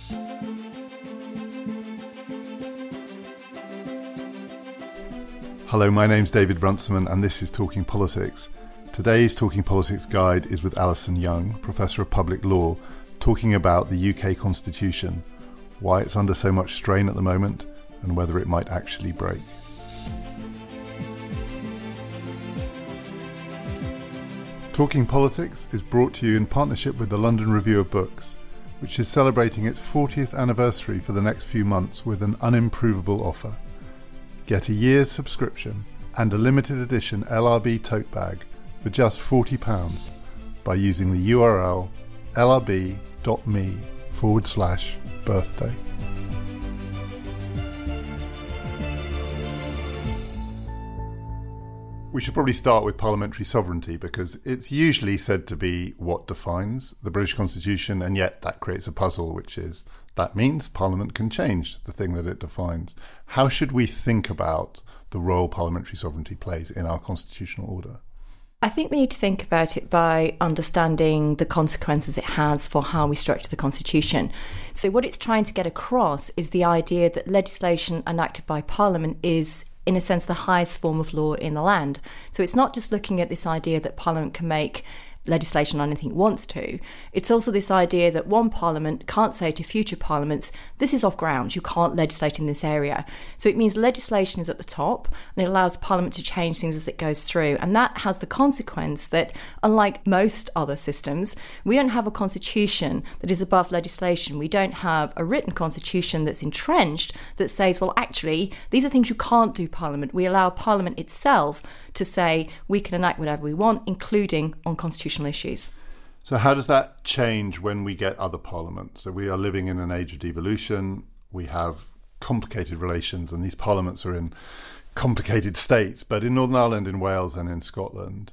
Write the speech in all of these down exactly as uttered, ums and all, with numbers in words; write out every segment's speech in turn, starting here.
Hello, my name's David Runciman and this is Talking Politics. Today's Talking Politics guide is with Alison Young, Professor of Public Law, talking about the U K Constitution, why it's under so much strain at the moment and whether it might actually break. Talking Politics is brought to you in partnership with the London Review of Books, which is celebrating its fortieth anniversary for the next few months with an unimprovable offer. Get a year's subscription and a limited edition L R B tote bag for just forty pounds by using the U R L lrb.me forward slash birthday. We should probably start with parliamentary sovereignty because it's usually said to be what defines the British Constitution, and yet that creates a puzzle, which is that means Parliament can change the thing that it defines. How should we think about the role parliamentary sovereignty plays in our constitutional order? I think we need to think about it by understanding the consequences it has for how we structure the Constitution. So what it's trying to get across is the idea that legislation enacted by Parliament is, in a sense, the highest form of law in the land. So it's not just looking at this idea that Parliament can make legislation on anything it wants to. It's also this idea that one parliament can't say to future parliaments, this is off ground, you can't legislate in this area. So it means legislation is at the top and it allows parliament to change things as it goes through. And that has the consequence that, unlike most other systems, we don't have a constitution that is above legislation. We don't have a written constitution that's entrenched that says, well, actually, these are things you can't do, Parliament. We allow Parliament itself to say we can enact whatever we want, including on constitutional issues. So how does that change when we get other parliaments? So we are living in an age of devolution. We have complicated relations, and these parliaments are in complicated states. But in Northern Ireland, in Wales and in Scotland,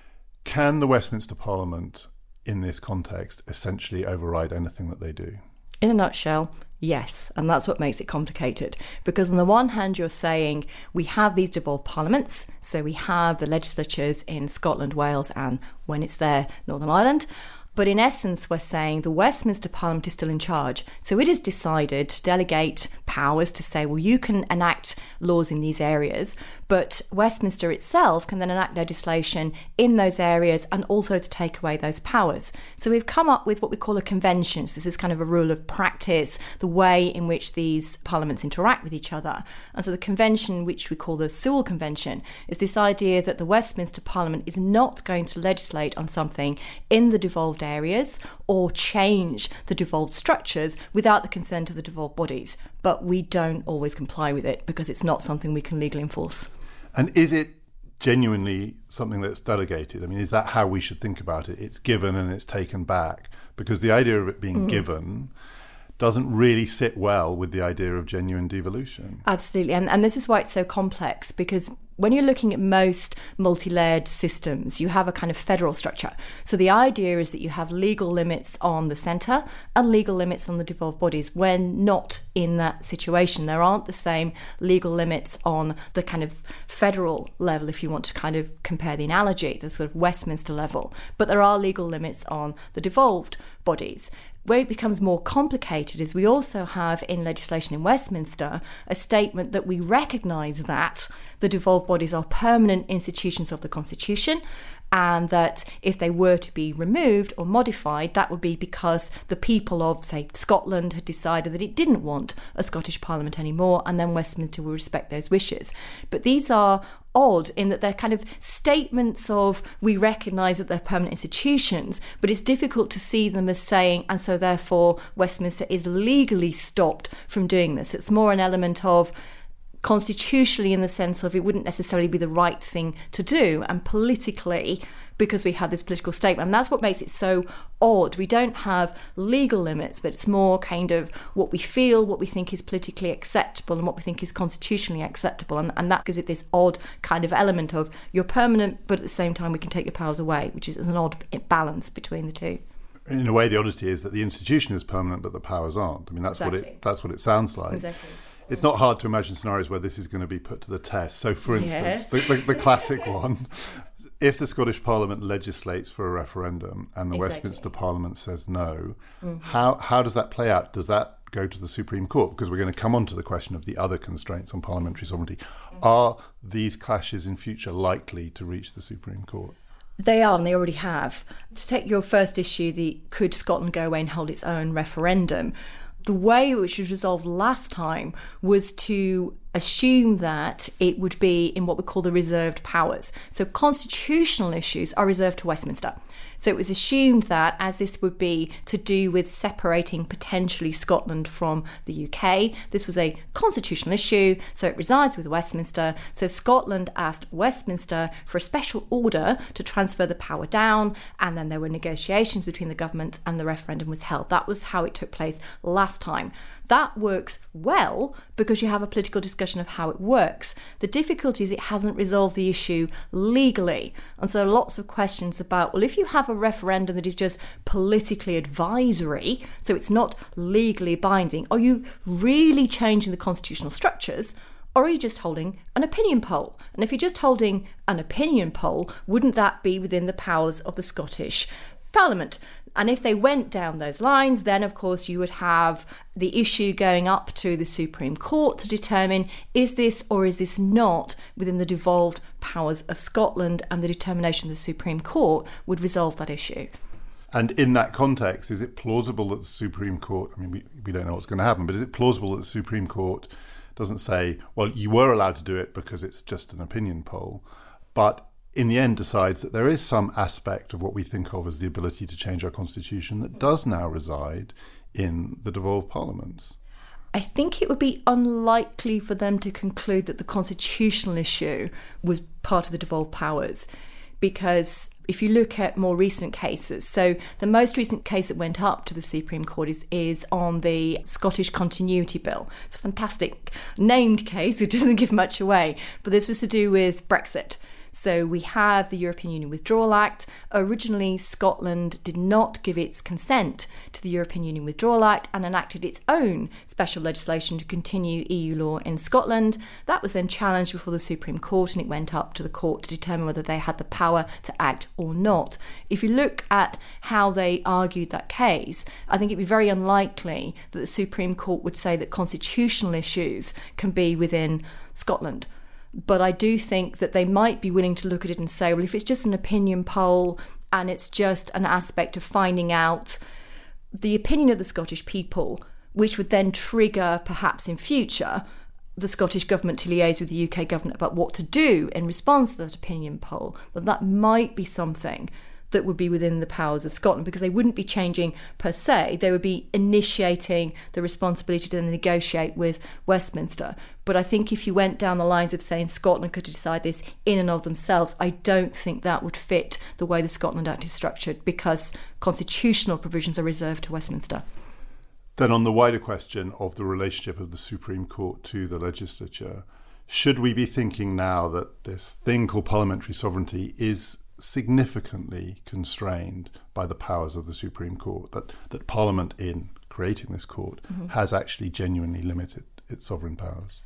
can the Westminster Parliament, in this context, essentially override anything that they do? In a nutshell, yes, and that's what makes it complicated. Because on the one hand, you're saying we have these devolved parliaments, so we have the legislatures in Scotland, Wales, and when it's there, Northern Ireland. But in essence, we're saying the Westminster Parliament is still in charge. So it has decided to delegate powers to say, well, you can enact laws in these areas, but Westminster itself can then enact legislation in those areas and also to take away those powers. So we've come up with what we call a convention. So this is kind of a rule of practice, the way in which these parliaments interact with each other. And so the convention, which we call the Sewell Convention, is this idea that the Westminster Parliament is not going to legislate on something in the devolved areas or change the devolved structures without the consent of the devolved bodies. But we don't always comply with it because it's not something we can legally enforce. And is it genuinely something that's delegated? I mean, is that how we should think about it? It's given and it's taken back, because the idea of it being mm. given doesn't really sit well with the idea of genuine devolution. Absolutely. And, and this is why it's so complex, because when you're looking at most multi-layered systems, you have a kind of federal structure. So the idea is that you have legal limits on the centre and legal limits on the devolved bodies. When not in that situation, there aren't the same legal limits on the kind of federal level, if you want to kind of compare the analogy, the sort of Westminster level. But there are legal limits on the devolved bodies. Where it becomes more complicated is we also have in legislation in Westminster a statement that we recognise that the devolved bodies are permanent institutions of the Constitution, and that if they were to be removed or modified, that would be because the people of, say, Scotland had decided that it didn't want a Scottish Parliament anymore, and then Westminster will respect those wishes. But these are odd in that they're kind of statements of we recognise that they're permanent institutions, but it's difficult to see them as saying, and so therefore Westminster is legally stopped from doing this. It's more an element of constitutionally in the sense of it wouldn't necessarily be the right thing to do, and politically because we have this political statement. And that's what makes it so odd. We don't have legal limits, but it's more kind of what we feel, what we think is politically acceptable and what we think is constitutionally acceptable. And, and that gives it this odd kind of element of you're permanent, but at the same time we can take your powers away, which is an odd balance between the two. In a way, the oddity is that the institution is permanent, but the powers aren't. I mean, that's exactly. what it that's what it sounds like. Exactly. It's not hard to imagine scenarios where this is going to be put to the test. So, for instance, yes. the, the, the classic one, if the Scottish Parliament legislates for a referendum and the exactly. Westminster Parliament says no, mm-hmm. how how does that play out? Does that go to the Supreme Court, because we're going to come on to the question of the other constraints on parliamentary sovereignty. Are these clashes in future likely to reach the Supreme Court? They are, and they already have. To take your first issue, the could Scotland go away and hold its own referendum, the way which was resolved last time was to assume that it would be in what we call the reserved powers. So constitutional issues are reserved to Westminster. So it was assumed that, as this would be to do with separating potentially Scotland from the U K, this was a constitutional issue, so it resides with Westminster. So Scotland asked Westminster for a special order to transfer the power down, and then there were negotiations between the government and the referendum was held. That was how it took place last time. That works well because you have a political discussion of how it works. The difficulty is it hasn't resolved the issue legally. And so there are lots of questions about, well, if you have a referendum that is just politically advisory, so it's not legally binding, are you really changing the constitutional structures? Or are you just holding an opinion poll? And if you're just holding an opinion poll, wouldn't that be within the powers of the Scottish Parliament? And if they went down those lines, then of course you would have the issue going up to the Supreme Court to determine, is this or is this not within the devolved powers of Scotland, and the determination of the Supreme Court would resolve that issue. And in that context, is it plausible that the Supreme Court, I mean, we, we don't know what's going to happen, but is it plausible that the Supreme Court doesn't say, well, you were allowed to do it because it's just an opinion poll, but in the end decides that there is some aspect of what we think of as the ability to change our constitution that does now reside in the devolved parliaments? I think it would be unlikely for them to conclude that the constitutional issue was part of the devolved powers, because if you look at more recent cases, so the most recent case that went up to the Supreme Court is, is on the Scottish Continuity Bill. It's a fantastic named case, it doesn't give much away, but this was to do with Brexit. So we have the European Union Withdrawal Act. Originally, Scotland did not give its consent to the European Union Withdrawal Act and enacted its own special legislation to continue E U law in Scotland. That was then challenged before the Supreme Court, and it went up to the court to determine whether they had the power to act or not. If you look at how they argued that case, I think it'd be very unlikely that the Supreme Court would say that constitutional issues can be within Scotland. But I do think that they might be willing to look at it and say, well, if it's just an opinion poll and it's just an aspect of finding out the opinion of the Scottish people, which would then trigger perhaps in future the Scottish government to liaise with the U K government about what to do in response to that opinion poll, that that might be something that would be within the powers of Scotland, because they wouldn't be changing per se, they would be initiating the responsibility to then negotiate with Westminster. But I think if you went down the lines of saying Scotland could decide this in and of themselves, I don't think that would fit the way the Scotland Act is structured, because constitutional provisions are reserved to Westminster. Then on the wider question of the relationship of the Supreme Court to the legislature, should we be thinking now that this thing called parliamentary sovereignty is significantly constrained by the powers of the Supreme Court, that, that Parliament, in creating this court, mm-hmm. has actually genuinely limited its sovereign powers?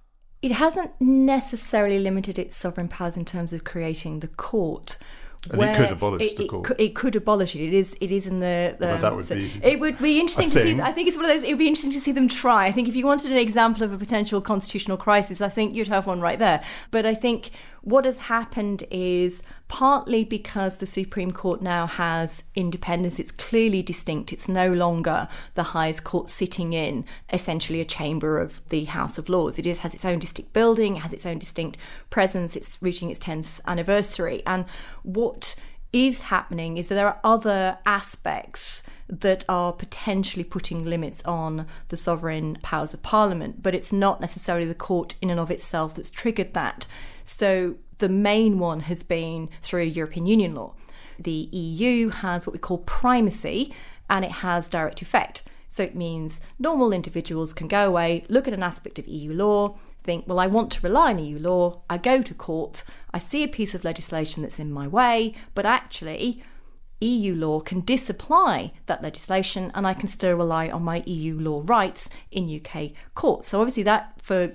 It hasn't necessarily limited its sovereign powers in terms of creating the court. And it could abolish it, the it court. Could, it could abolish it. It is. It is in the. the but that would so be. It would be interesting to thing. see. I think it's one of those. It would be interesting to see them try. I think if you wanted an example of a potential constitutional crisis, I think you'd have one right there. But I think what has happened is partly because the Supreme Court now has independence. It's clearly distinct. It's no longer the highest court sitting in essentially a chamber of the House of Lords. It is has its own distinct building. It has its own distinct presence. It's reaching its tenth anniversary. And what is happening is that there are other aspects that are potentially putting limits on the sovereign powers of Parliament, but it's not necessarily the court in and of itself that's triggered that. So the main one has been through European Union law. The E U has what we call primacy, and it has direct effect. So it means normal individuals can go away, look at an aspect of E U law, think, well, I want to rely on E U law, I go to court, I see a piece of legislation that's in my way, but actually E U law can disapply that legislation and I can still rely on my E U law rights in U K courts. So obviously that, for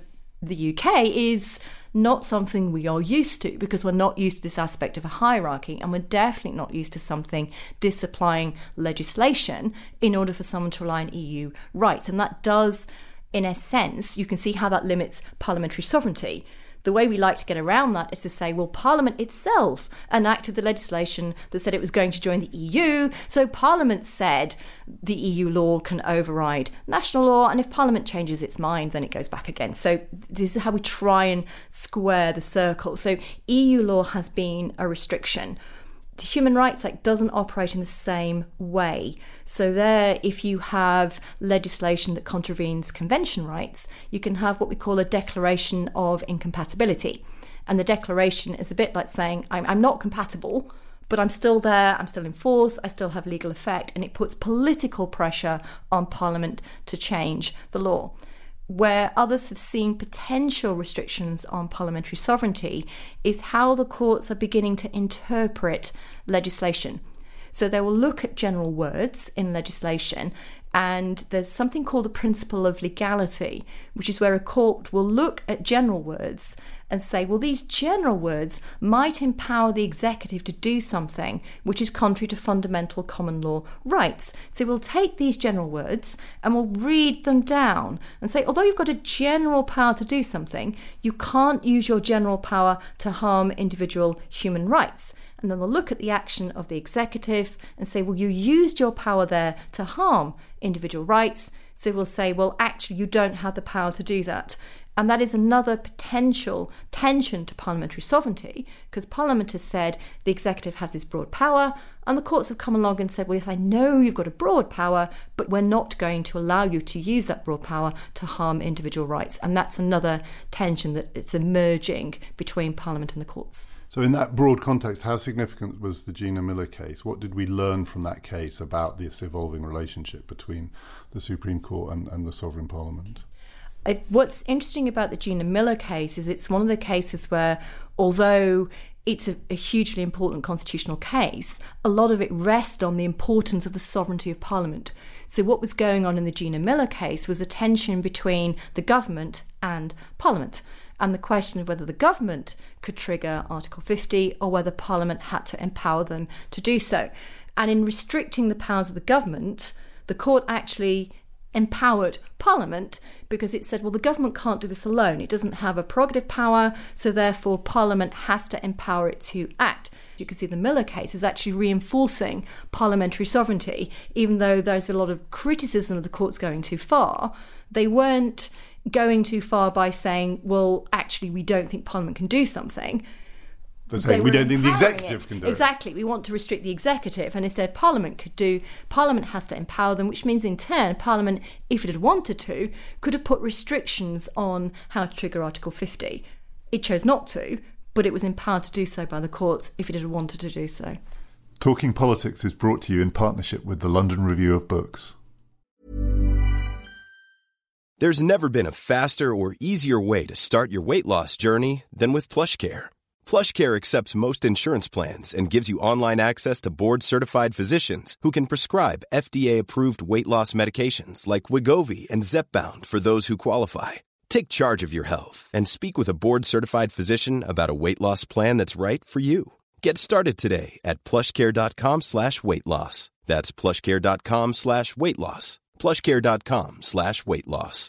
the U K is not something we are used to, because we're not used to this aspect of a hierarchy, and we're definitely not used to something disapplying legislation in order for someone to rely on E U rights. And that does, in a sense, you can see how that limits parliamentary sovereignty. The way we like to get around that is to say, well, Parliament itself enacted the legislation that said it was going to join the E U. So Parliament said the E U law can override national law. And if Parliament changes its mind, then it goes back again. So this is how we try and square the circle. So E U law has been a restriction. The Human Rights Act doesn't operate in the same way. So there, if you have legislation that contravenes convention rights, you can have what we call a declaration of incompatibility. And the declaration is a bit like saying, I'm, I'm not compatible, but I'm still there, I'm still in force, I still have legal effect, and it puts political pressure on Parliament to change the law. Where others have seen potential restrictions on parliamentary sovereignty is how the courts are beginning to interpret legislation. So they will look at general words in legislation, and there's something called the principle of legality, which is where a court will look at general words and say, well, these general words might empower the executive to do something which is contrary to fundamental common law rights. So we'll take these general words and we'll read them down and say, although you've got a general power to do something, you can't use your general power to harm individual human rights. And then they'll look at the action of the executive and say, well, you used your power there to harm individual rights. So we'll say, well, actually, you don't have the power to do that. And that is another potential tension to parliamentary sovereignty, because Parliament has said the executive has this broad power, and the courts have come along and said, well, yes, I know you've got a broad power, but we're not going to allow you to use that broad power to harm individual rights. And that's another tension that it's emerging between Parliament and the courts. So in that broad context, how significant was the Gina Miller case? What did we learn from that case about this evolving relationship between the Supreme Court and, and the sovereign Parliament? What's interesting about the Gina Miller case is it's one of the cases where, although it's a, a hugely important constitutional case, a lot of it rests on the importance of the sovereignty of Parliament. So what was going on in the Gina Miller case was a tension between the government and Parliament, and the question of whether the government could trigger Article fifty or whether Parliament had to empower them to do so. And in restricting the powers of the government, the court actually empowered Parliament, because it said, well, the government can't do this alone. It doesn't have a prerogative power, so therefore Parliament has to empower it to act. You can see the Miller case is actually reinforcing parliamentary sovereignty, even though there's a lot of criticism of the courts going too far. They weren't going too far by saying, well, actually, we don't think Parliament can do something. They're saying we don't think the executive it. can do exactly. it. We want to restrict the executive, and instead Parliament could do. Parliament has to empower them, which means in turn Parliament, if it had wanted to, could have put restrictions on how to trigger Article fifty. It chose not to, but it was empowered to do so by the courts if it had wanted to do so. Talking Politics is brought to you in partnership with the London Review of Books. There's never been a faster or easier way to start your weight loss journey than with PlushCare. PlushCare accepts most insurance plans and gives you online access to board-certified physicians who can prescribe F D A-approved weight loss medications like Wegovy and Zepbound for those who qualify. Take charge of your health and speak with a board-certified physician about a weight loss plan that's right for you. Get started today at plushcare.com slash weight loss. That's plushcare.com slash weight loss. plushcare.com slash weight loss.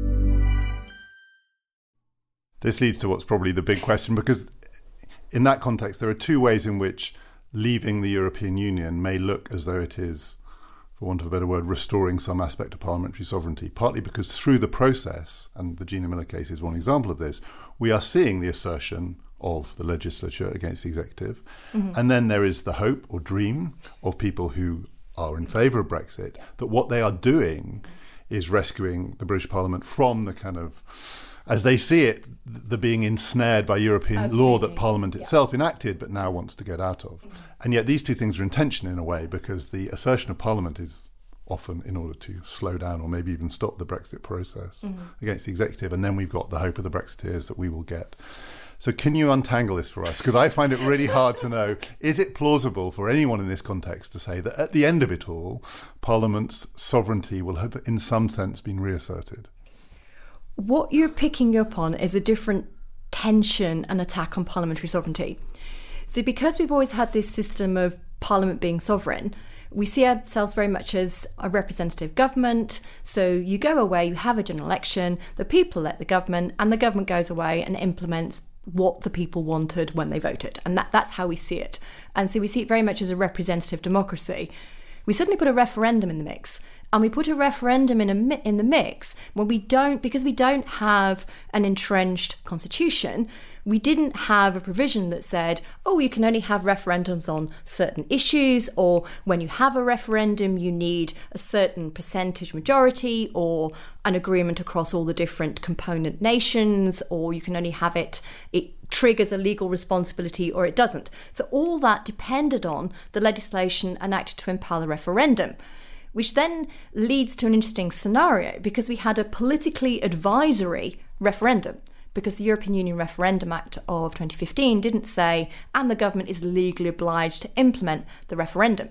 This leads to what's probably the big question, because in that context, there are two ways in which leaving the European Union may look as though it is, for want of a better word, restoring some aspect of parliamentary sovereignty, partly because through the process, and the Gina Miller case is one example of this, we are seeing the assertion of the legislature against the executive. Mm-hmm. And then there is the hope or dream of people who are in favour of Brexit, that what they are doing is rescuing the British Parliament from the kind of, as they see it, the being ensnared by European Absolutely. law that Parliament itself yeah. enacted but now wants to get out of. And yet these two things are in tension in a way, because the assertion of Parliament is often in order to slow down or maybe even stop the Brexit process mm-hmm. against the executive. And then we've got the hope of the Brexiteers that we will get. So can you untangle this for us? Because I find it really hard to know, is it plausible for anyone in this context to say that at the end of it all, Parliament's sovereignty will have in some sense been reasserted? What you're picking up on is a different tension and attack on parliamentary sovereignty. So because we've always had this system of Parliament being sovereign, we see ourselves very much as a representative government. So you go away, you have a general election, the people elect the government, and the government goes away and implements what the people wanted when they voted. And that, that's how we see it. And so we see it very much as a representative democracy. We suddenly put a referendum in the mix. And we put a referendum in a in the mix when we don't, because we don't have an entrenched constitution, we didn't have a provision that said, oh, you can only have referendums on certain issues, or when you have a referendum, you need a certain percentage majority or an agreement across all the different component nations, or you can only have it, it triggers a legal responsibility or it doesn't. So all that depended on the legislation enacted to empower the referendum, which then leads to an interesting scenario because we had a politically advisory referendum, because the European Union Referendum Act of twenty fifteen didn't say, and the government is legally obliged to implement the referendum.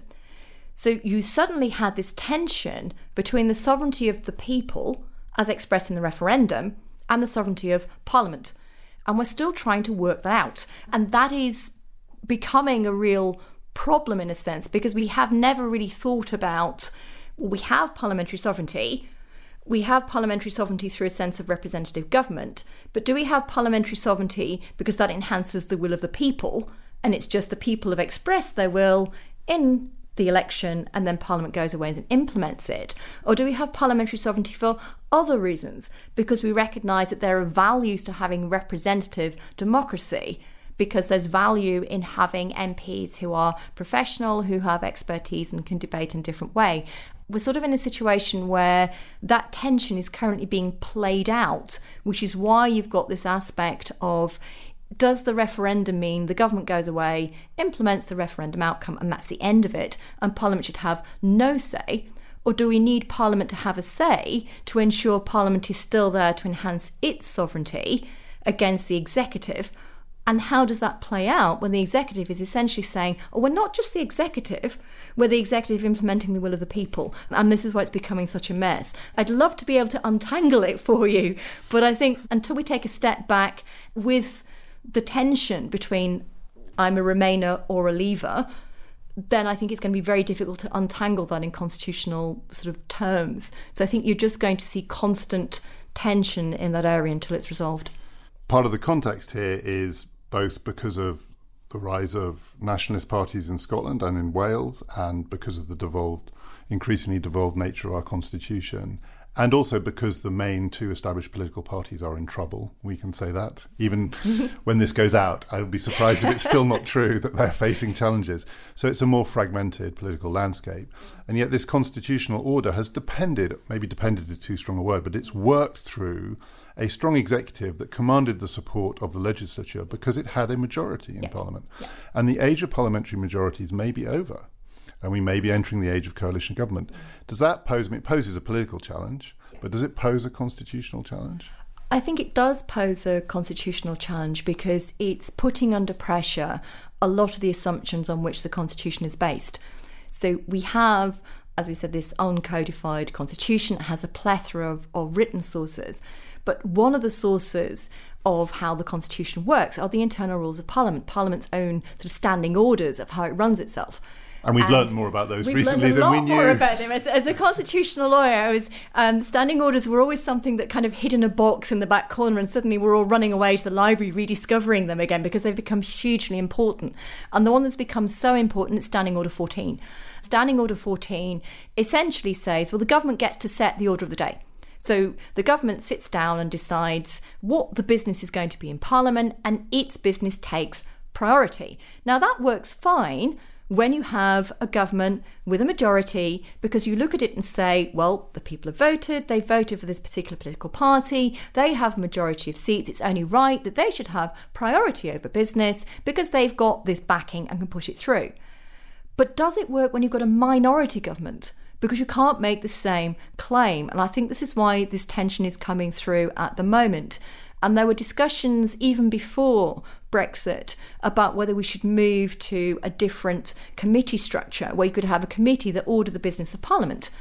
So you suddenly had this tension between the sovereignty of the people, as expressed in the referendum, and the sovereignty of Parliament. And we're still trying to work that out. And that is becoming a real problem in a sense, because we have never really thought about, well, we have parliamentary sovereignty, we have parliamentary sovereignty through a sense of representative government, but do we have parliamentary sovereignty because that enhances the will of the people, and it's just the people have expressed their will in the election and then Parliament goes away and implements it? Or do we have parliamentary sovereignty for other reasons, because we recognise that there are values to having representative democracy, because there's value in having M Ps who are professional, who have expertise and can debate in a different way? We're sort of in a situation where that tension is currently being played out, which is why you've got this aspect of, does the referendum mean the government goes away, implements the referendum outcome, and that's the end of it, and Parliament should have no say? Or do we need Parliament to have a say to ensure Parliament is still there to enhance its sovereignty against the executive? And how does that play out when the executive is essentially saying, oh, we're not just the executive, we're the executive implementing the will of the people. And this is why it's becoming such a mess. I'd love to be able to untangle it for you, but I think until we take a step back with the tension between I'm a Remainer or a Leaver, then I think it's going to be very difficult to untangle that in constitutional sort of terms. So I think you're just going to see constant tension in that area until it's resolved. Part of the context here is both because of the rise of nationalist parties in Scotland and in Wales, and because of the devolved, increasingly devolved nature of our constitution, and also because the main two established political parties are in trouble. We can say that. Even when this goes out, I would be surprised if it's still not true that they're facing challenges. So it's a more fragmented political landscape. And yet this constitutional order has depended, maybe depended is too strong a word, but it's worked through a strong executive that commanded the support of the legislature because it had a majority in yeah. Parliament. Yeah. And the age of parliamentary majorities may be over, and we may be entering the age of coalition government. Does that pose, I mean, it poses a political challenge, but does it pose a constitutional challenge? I think it does pose a constitutional challenge because it's putting under pressure a lot of the assumptions on which the Constitution is based. So we have, as we said, this uncodified Constitution. It has a plethora of, of written sources. But one of the sources of how the Constitution works are the internal rules of Parliament, Parliament's own sort of standing orders of how it runs itself. And we've and learned more about those recently than we knew. More about them. As, as a constitutional lawyer, I was um, standing orders were always something that kind of hid in a box in the back corner, and suddenly we're all running away to the library rediscovering them again because they've become hugely important. And the one that's become so important is Standing Order fourteen. Standing Order fourteen essentially says, well, the government gets to set the order of the day. So the government sits down and decides what the business is going to be in Parliament, and its business takes priority. Now that works fine when you have a government with a majority, because you look at it and say, well, the people have voted, they voted for this particular political party, they have a majority of seats, it's only right that they should have priority over business because they've got this backing and can push it through. But does it work when you've got a minority government? Because you can't make the same claim. And I think this is why this tension is coming through at the moment. And there were discussions even before Brexit about whether we should move to a different committee structure where you could have a committee that ordered the business of Parliament.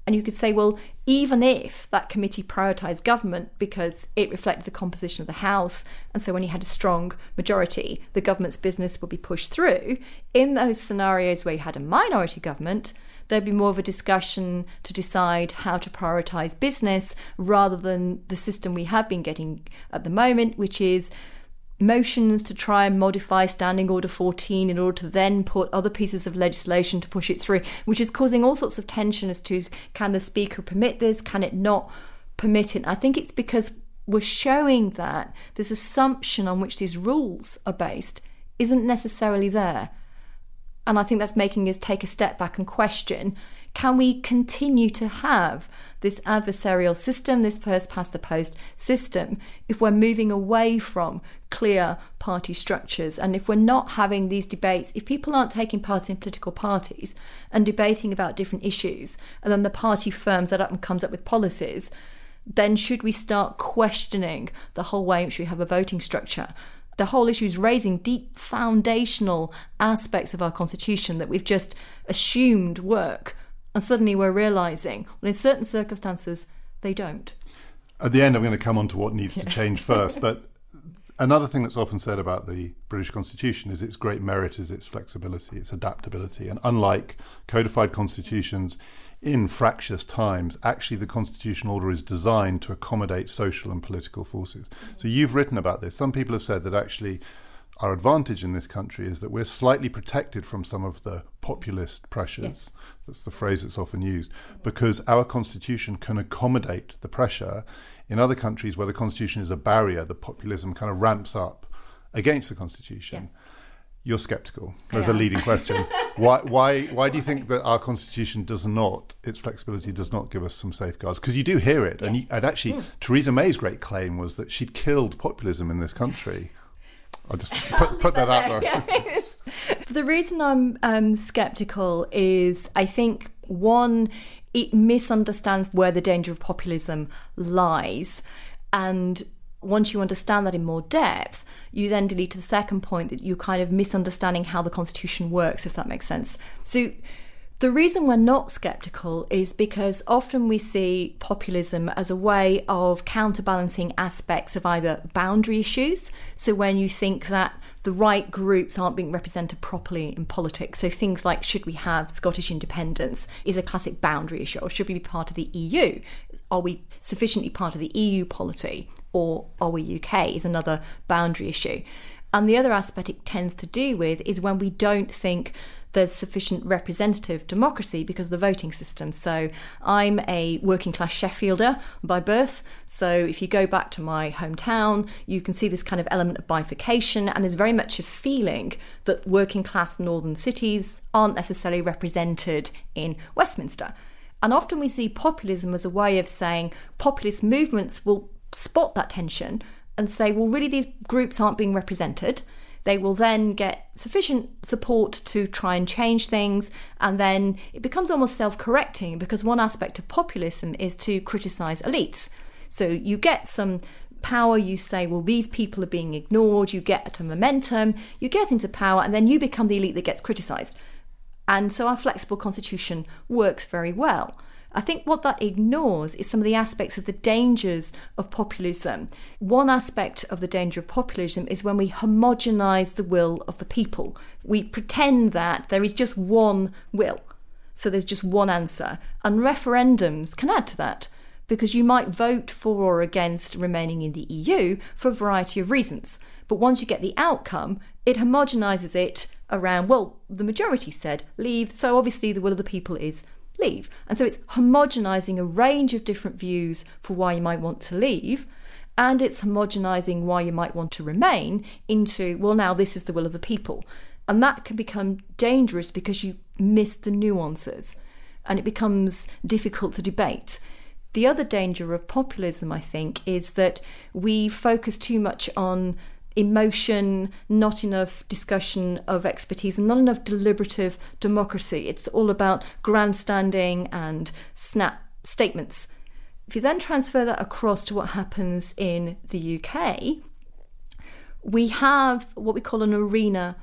And you could say, well, even if that committee prioritised government because it reflected the composition of the House, and so when you had a strong majority, the government's business would be pushed through, in those scenarios where you had a minority government, there'd be more of a discussion to decide how to prioritise business rather than the system we have been getting at the moment, which is motions to try and modify Standing Order fourteen in order to then put other pieces of legislation to push it through, which is causing all sorts of tension as to, can the Speaker permit this, can it not permit it? I think it's because we're showing that this assumption on which these rules are based isn't necessarily there. And I think that's making us take a step back and question, can we continue to have this adversarial system, this first past the post system, if we're moving away from clear party structures, and if we're not having these debates, if people aren't taking part in political parties and debating about different issues, and then the party firms that up and comes up with policies, then should we start questioning the whole way in which we have a voting structure? The whole issue is raising deep foundational aspects of our constitution that we've just assumed work. And suddenly we're realising, well, in certain circumstances, they don't. At the end, I'm going to come on to what needs to change first. But another thing that's often said about the British Constitution is its great merit is its flexibility, its adaptability. And unlike codified constitutions in fractious times, actually the constitutional order is designed to accommodate social and political forces. So you've written about this. Some people have said that actually our advantage in this country is that we're slightly protected from some of the populist pressures. Yes. That's the phrase that's often used, because our constitution can accommodate the pressure. In other countries where the constitution is a barrier, the populism kind of ramps up against the constitution. Yes. You're sceptical. There's a leading question. Why, why, why do you think that our constitution does not, its flexibility does not give us some safeguards? Because you do hear it. Yes. And, you, and actually, mm. Theresa May's great claim was that she'd killed populism in this country. I'll just put, put that out there. The reason I'm um, sceptical is I think, one, it misunderstands where the danger of populism lies. And once you understand that in more depth, you then delete to the second point that you're kind of misunderstanding how the Constitution works, if that makes sense. So the reason we're not sceptical is because often we see populism as a way of counterbalancing aspects of either boundary issues. So when you think that the right groups aren't being represented properly in politics. So things like, should we have Scottish independence is a classic boundary issue, or should we be part of the E U? Are we sufficiently part of the E U polity, or are we U K is another boundary issue. And the other aspect it tends to do with is when we don't think there's sufficient representative democracy because of the voting system. So I'm a working class Sheffielder by birth. So if you go back to my hometown, you can see this kind of element of bifurcation, and there's very much a feeling that working class northern cities aren't necessarily represented in Westminster. And often we see populism as a way of saying populist movements will spot that tension and say, well, really these groups aren't being represented. They will then get sufficient support to try and change things, and then it becomes almost self-correcting, because one aspect of populism is to criticise elites. So you get some power, you say, well, these people are being ignored, you get a momentum, you get into power, and then you become the elite that gets criticised. And so our flexible constitution works very well. I think what that ignores is some of the aspects of the dangers of populism. One aspect of the danger of populism is when we homogenise the will of the people. We pretend that there is just one will, so there's just one answer. And referendums can add to that, because you might vote for or against remaining in the E U for a variety of reasons. But once you get the outcome, it homogenises it around, well, the majority said leave, so obviously the will of the people is leave. And so it's homogenising a range of different views for why you might want to leave, and it's homogenising why you might want to remain into, well, now this is the will of the people. And that can become dangerous because you miss the nuances and it becomes difficult to debate. The other danger of populism, I think, is that we focus too much on emotion, not enough discussion of expertise, and not enough deliberative democracy. It's all about grandstanding and snap statements. If you then transfer that across to what happens in the U K, we have what we call an arena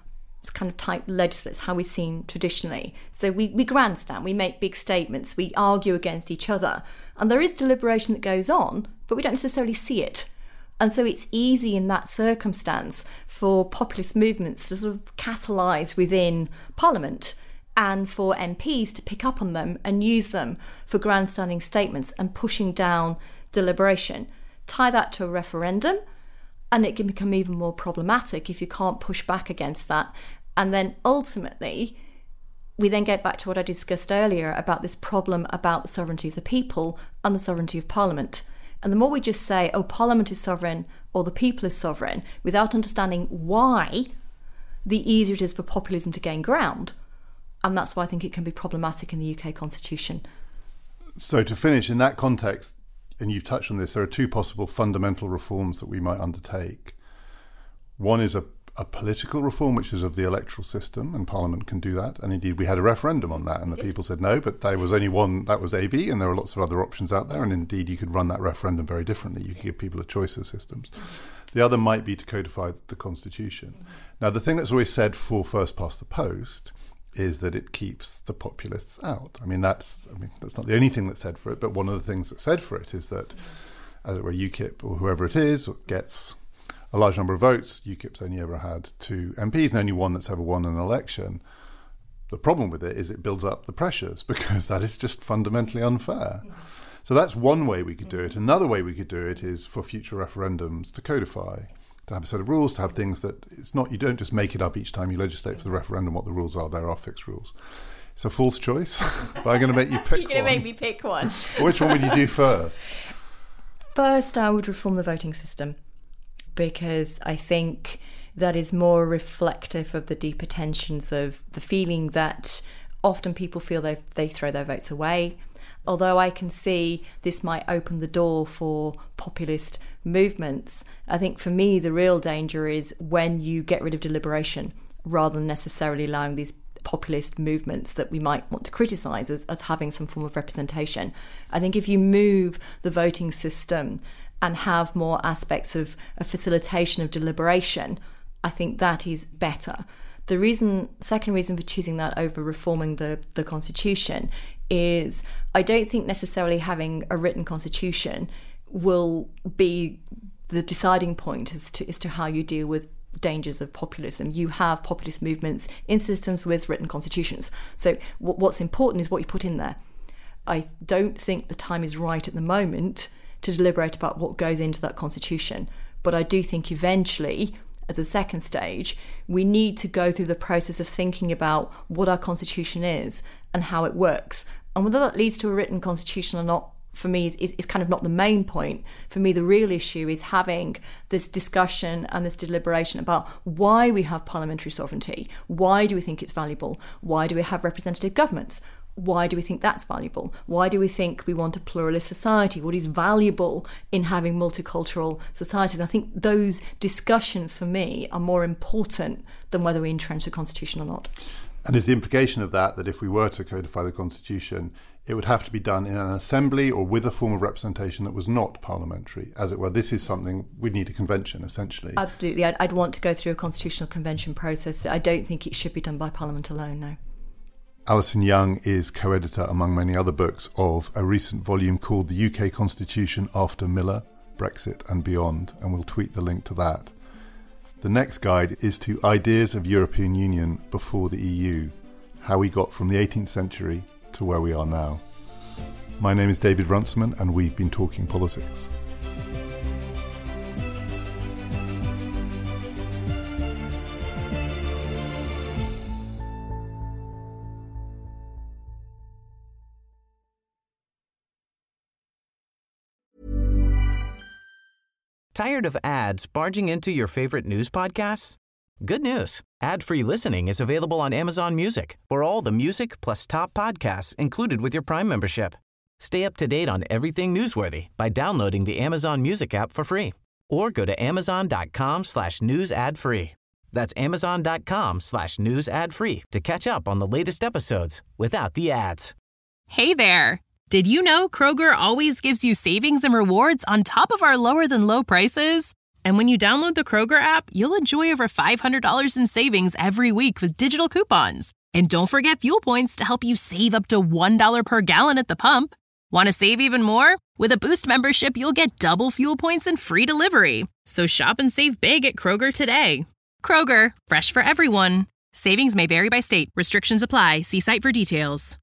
kind of type legislates, how we've seen traditionally. So we, we grandstand, we make big statements, we argue against each other. And there is deliberation that goes on, but we don't necessarily see it. And so it's easy in that circumstance for populist movements to sort of catalyse within Parliament and for M Ps to pick up on them and use them for grandstanding statements and pushing down deliberation. Tie that to a referendum, and it can become even more problematic if you can't push back against that. And then ultimately, we then get back to what I discussed earlier about this problem about the sovereignty of the people and the sovereignty of Parliament. And the more we just say, oh, Parliament is sovereign or the people is sovereign, without understanding why, the easier it is for populism to gain ground. And that's why I think it can be problematic in the U K Constitution. So to finish, in that context, and you've touched on this, there are two possible fundamental reforms that we might undertake. One is a, a political reform, which is of the electoral system, and Parliament can do that. And indeed, we had a referendum on that, and the people said no, but there was only one, that was A V, and there are lots of other options out there. And indeed, you could run that referendum very differently. You could give people a choice of systems. The other might be to codify the Constitution. Now, the thing that's always said for first past the post is that it keeps the populists out. I mean, that's I mean that's not the only thing that's said for it, but one of the things that's said for it is that, as it were, UKIP or whoever it is gets a large number of votes. UKIP's only ever had two M Ps and only one that's ever won an election. The problem with it is it builds up the pressures, because that is just fundamentally unfair. So that's one way we could do it. Another way we could do it is for future referendums to codify, to have a set of rules, to have things that it's not, you don't just make it up each time you legislate for the referendum what the rules are. There are fixed rules. It's a false choice, but I'm going to make you pick You're going to one. make me pick one. Which one would you do first? First, I would reform the voting system, because I think that is more reflective of the deeper tensions of the feeling that often people feel they they throw their votes away. Although I can see this might open the door for populist movements, I think for me the real danger is when you get rid of deliberation rather than necessarily allowing these populist movements that we might want to criticise as, as having some form of representation. I think if you move the voting system and have more aspects of a facilitation of deliberation, I think that is better. The reason, second reason for choosing that over reforming the, the Constitution is I don't think necessarily having a written Constitution will be the deciding point as to, as to how you deal with dangers of populism. You have populist movements in systems with written constitutions. So w- what's important is what you put in there. I don't think the time is right at the moment to deliberate about what goes into that Constitution. But I do think eventually, as a second stage, we need to go through the process of thinking about what our Constitution is and how it works. And whether that leads to a written Constitution or not, for me, is, is, is kind of not the main point. For me, the real issue is having this discussion and this deliberation about why we have parliamentary sovereignty. Why do we think it's valuable? Why do we have representative governments? Why do we think that's valuable? Why do we think we want a pluralist society? What is valuable in having multicultural societies? I think those discussions for me are more important than whether we entrench the Constitution or not. And is the implication of that that if we were to codify the Constitution, it would have to be done in an assembly or with a form of representation that was not parliamentary? As it were, this is something we'd need a convention, essentially. Absolutely. I'd, I'd want to go through a constitutional convention process. I don't think it should be done by Parliament alone, no. Alison Young is co-editor, among many other books, of a recent volume called The U K Constitution After Miller, Brexit and Beyond, and we'll tweet the link to that. The next guide is to Ideas of European Union Before the E U, how we got from the eighteenth century to where we are now. My name is David Runciman, and we've been talking politics. Tired of ads barging into your favorite news podcasts? Good news. Ad-free listening is available on Amazon Music for all the music plus top podcasts included with your Prime membership. Stay up to date on everything newsworthy by downloading the Amazon Music app for free or go to amazon.com slash news ad free. That's amazon.com slash news ad free to catch up on the latest episodes without the ads. Hey there. Did you know Kroger always gives you savings and rewards on top of our lower than low prices? And when you download the Kroger app, you'll enjoy over five hundred dollars in savings every week with digital coupons. And don't forget fuel points to help you save up to one dollar per gallon at the pump. Want to save even more? With a Boost membership, you'll get double fuel points and free delivery. So shop and save big at Kroger today. Kroger, fresh for everyone. Savings may vary by state. Restrictions apply. See site for details.